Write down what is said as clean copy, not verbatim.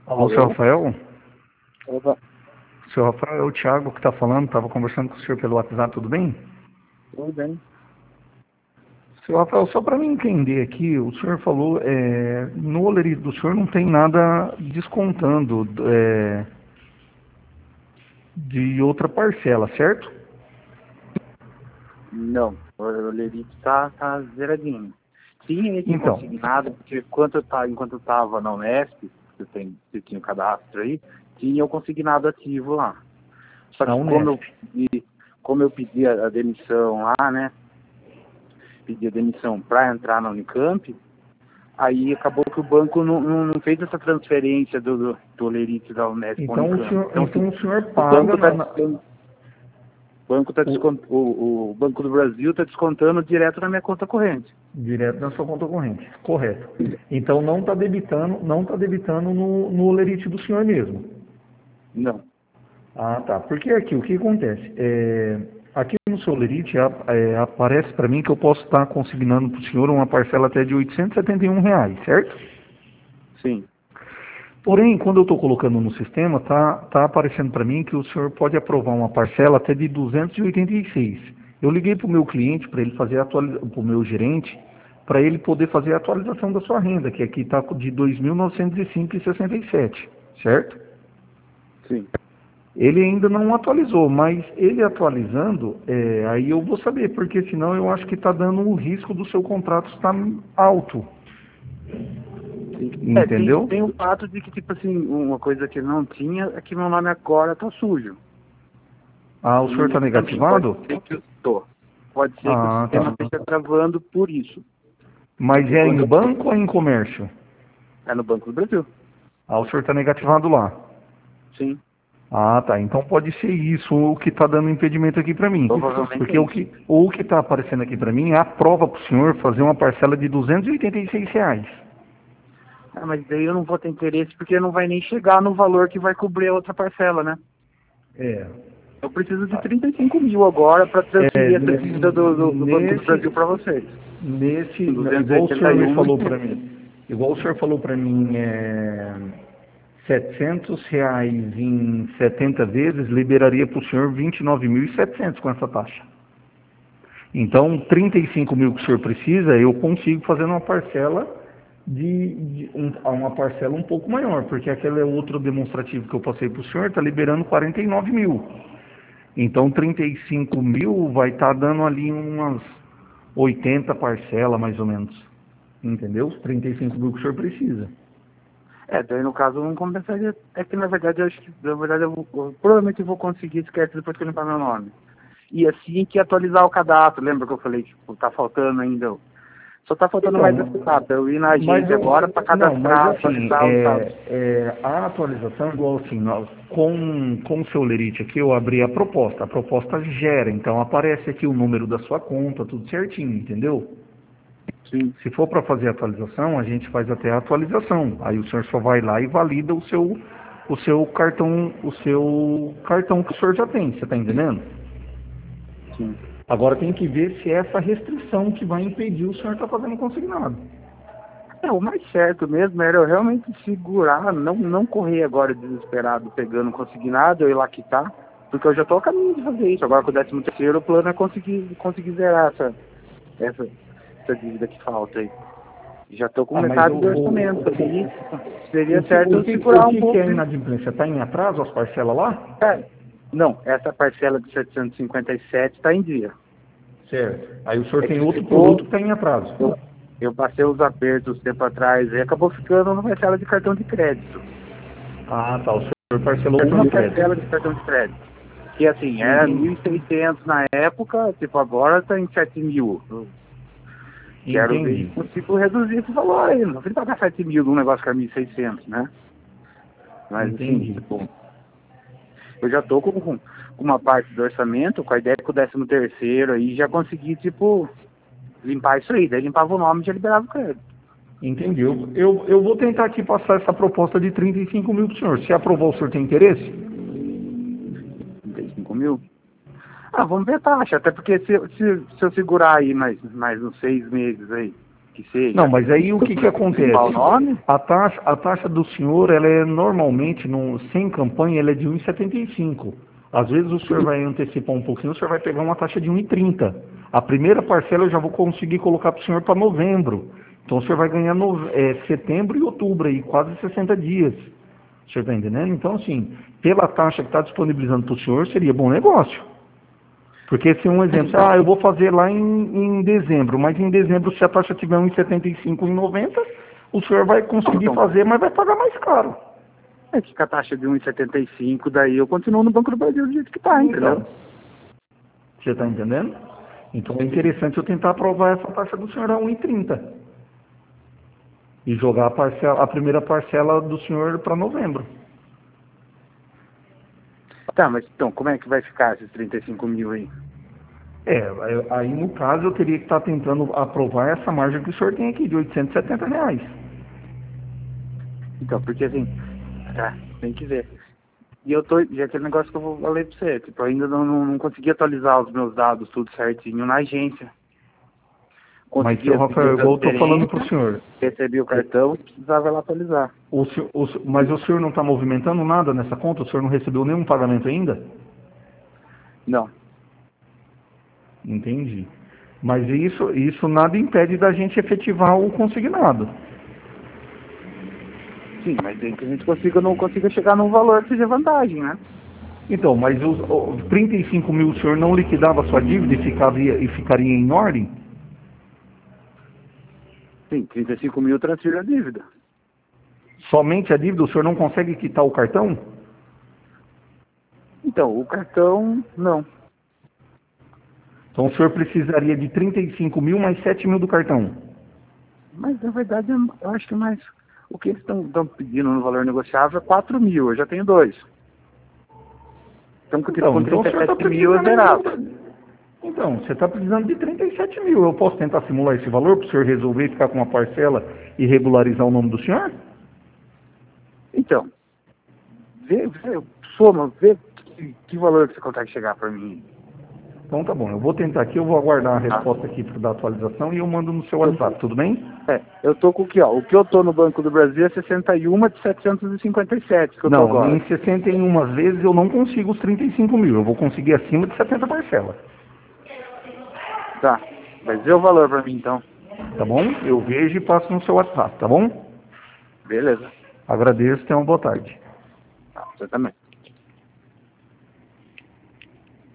Alô, seu Alô? Rafael? Opa, Seu Rafael, é o Thiago que está falando, estava conversando com o senhor pelo WhatsApp, tudo bem? tudo bem? Seu Rafael, só para mim entender aqui, o senhor falou, no olerite do senhor não tem nada descontando de outra parcela, certo? Não, o Lerite tá zeradinho. Tinha esse Então, consignado, porque enquanto eu tava na Unesp, você tinha o cadastro aí, tinha o consignado ativo lá. Só na que Unesp. como eu pedi a demissão lá, né? Pedi a demissão para entrar na Unicamp, aí acabou que o banco não fez essa transferência do Lerite da Unesp para a Então Unicamp. Então, assim, o senhor o paga banco está o Banco do Brasil está descontando direto na minha conta corrente. direto na sua conta corrente, correto. Então não tá debitando no olerite do senhor mesmo. Não. Ah, tá. Porque aqui, o que acontece? Aqui no Solerite aparece para mim que eu posso estar consignando para o senhor uma parcela até de R$ 871, certo? Sim. Porém, quando eu estou colocando no sistema, tá aparecendo para mim que o senhor pode aprovar uma parcela até de 286. Eu liguei para o meu cliente, para ele fazer para o meu gerente, para ele poder fazer a atualização da sua renda, que aqui está de 2.905,67, certo? Sim. Ele ainda não atualizou, mas ele atualizando, aí eu vou saber, porque senão eu acho que está dando o risco do seu contrato estar alto, Sim. entendeu? Tem o fato de que, tipo assim, uma coisa que não tinha é que meu nome agora tá sujo. Ah, o senhor está E também pode negativado? ser que eu tô. Pode ser que o Ah, sistema tá. esteja travando por isso. Mas Porque é quando em eu banco ou é em comércio? é no Banco do Brasil. Ah, o senhor está negativado lá. Sim. Ah, tá. Então pode ser isso o que está dando impedimento aqui para mim. Provavelmente Porque é isso. o que está aparecendo aqui para mim é a prova para o senhor fazer uma parcela de R$ 286. Ah, mas daí eu não vou ter interesse porque não vai nem chegar no valor que vai cobrir a outra parcela, né? É. Eu preciso de 35 mil agora para transferir essa dívida do Banco do Nesse, Brasil para vocês. igual o senhor me 281 não falou tem. para mim, igual o senhor falou para mim, R$ 700 em 70 vezes liberaria para o senhor 29.700 com essa taxa. Então, 35 mil que o senhor precisa, eu consigo fazer uma parcela uma parcela um pouco maior, porque aquele é outro demonstrativo que eu passei para o senhor, está liberando 49 mil. Então, 35 mil vai estar dando ali umas 80 parcelas, mais ou menos. Entendeu? Os 35 mil que o senhor precisa. Daí no caso não compensaria. É que na verdade eu acho que na verdade provavelmente eu vou conseguir esquecer depois que eu limpar meu nome. E assim que atualizar o cadastro, lembra que eu falei, tipo, tá faltando ainda. Só tá faltando mais essa Então, etapa. Eu ir na mas agência agora para não, mas cadastrar, assim, atualizar os dados. a atualização, igual assim, com o seu Lerite aqui, eu abri a proposta gera, então aparece aqui o número da sua conta, tudo certinho, entendeu? Sim. Se for para fazer a atualização, a gente faz até a atualização. Aí o senhor só vai lá e valida o seu cartão que o senhor já tem, você está entendendo? Sim. Agora tem que ver se é essa restrição que vai impedir o senhor estar fazendo consignado. O mais certo mesmo era eu realmente segurar, não correr agora desesperado pegando consignado, eu ir lá quitar, porque eu já tô a caminho de fazer isso. Agora com o 13º o plano é conseguir zerar essa, essa dívida que falta aí. Já tô com Ah, mas metade do orçamento ali, seria certo eu o segurar um que pouco. é inadimplência? Está em atraso as parcelas lá? Não, essa parcela de 757 está em dia. Certo. Aí o senhor É tem que outro ficou, produto que está em atraso. eu passei os apertos tempo atrás e acabou ficando uma parcela de cartão de crédito. Ah, tá. O senhor parcelou uma Uma crédito. parcela de cartão de crédito. Que assim, era Entendi. 1.600 na época, tipo, agora está em 7.000. Eu quero ver se Entendi. consigo reduzir esse valor aí. Não vou pagar 7.000 num negócio que é 1.600, né? Mas assim, Entendi. tipo, eu já tô com uma parte do orçamento, com a ideia que o 13º aí já consegui, tipo, limpar isso aí. Daí limpava o nome e já liberava o crédito. Entendi. Eu vou tentar aqui passar essa proposta de 35 mil para o senhor. Se aprovar, o senhor tem interesse? 35 mil. Ah, vamos ver a taxa, até porque se eu segurar aí mais uns 6 meses aí, que seja. Não, mas aí o que acontece? Qual o nome? A taxa do senhor, ela é normalmente, sem campanha, ela é de 1,75. Às vezes o senhor vai antecipar um pouquinho, o senhor vai pegar uma taxa de 1,30. A primeira parcela eu já vou conseguir colocar para o senhor para novembro. Então o senhor vai ganhar setembro e outubro, aí, quase 60 dias. O senhor está entendendo? Então, assim, pela taxa que está disponibilizando para o senhor, seria bom negócio. Porque se um exemplo, eu vou fazer lá em dezembro, mas em dezembro, se a taxa tiver 1,75, 1,90, o senhor vai conseguir fazer, mas vai pagar mais caro. É que com a taxa de 1,75, daí eu continuo no Banco do Brasil do jeito que está, entendeu? Então, você está entendendo? Então é interessante eu tentar aprovar essa taxa do senhor a 1,30. E jogar a primeira parcela do senhor para novembro. Tá, mas então, como é que vai ficar esses 35 mil aí? Aí no caso eu teria que estar tentando aprovar essa margem que o senhor tem aqui, de R$ 870. Então, porque assim, tá, tem que ver. E eu tô, e aquele negócio que eu falei pra você, tipo, eu ainda não consegui atualizar os meus dados tudo certinho na agência. Mas, seu Rafael, igual eu estou falando para o senhor. Recebi o cartão, precisava lá atualizar. Mas o senhor não está movimentando nada nessa conta? O senhor não recebeu nenhum pagamento ainda? Não. Entendi. Mas isso nada impede da gente efetivar o consignado. Sim, mas tem que a gente não consiga chegar num valor que seja vantagem, né? Então, mas os 35 mil o senhor não liquidava a sua dívida e ficaria em ordem? Sim, 35 mil transfiro a dívida. Somente a dívida? O senhor não consegue quitar o cartão? Então, o cartão, não. Então o senhor precisaria de 35 mil mais 7 mil do cartão. Mas, na verdade, eu acho que mais... O que eles estão pedindo no valor negociável é 4 mil, eu já tenho 2. Então, com 37 mil é zerado. Então, você está precisando de 37 mil. Eu posso tentar simular esse valor para o senhor resolver ficar com uma parcela e regularizar o nome do senhor? Então, soma, vê que valor que você consegue chegar para mim. Então tá bom, eu vou tentar aqui, eu vou aguardar a resposta aqui da atualização e eu mando no seu WhatsApp, tudo bem? Eu tô com o que, ó? O que eu tô no Banco do Brasil é 61 de 757 que eu tô agora. Não, em 61 vezes eu não consigo os 35 mil, eu vou conseguir acima de 70 parcelas. Tá, mas vê o valor para mim então. Tá bom? Eu vejo e passo no seu WhatsApp, tá bom? Beleza. Agradeço, tenha uma boa tarde. Tá, você também.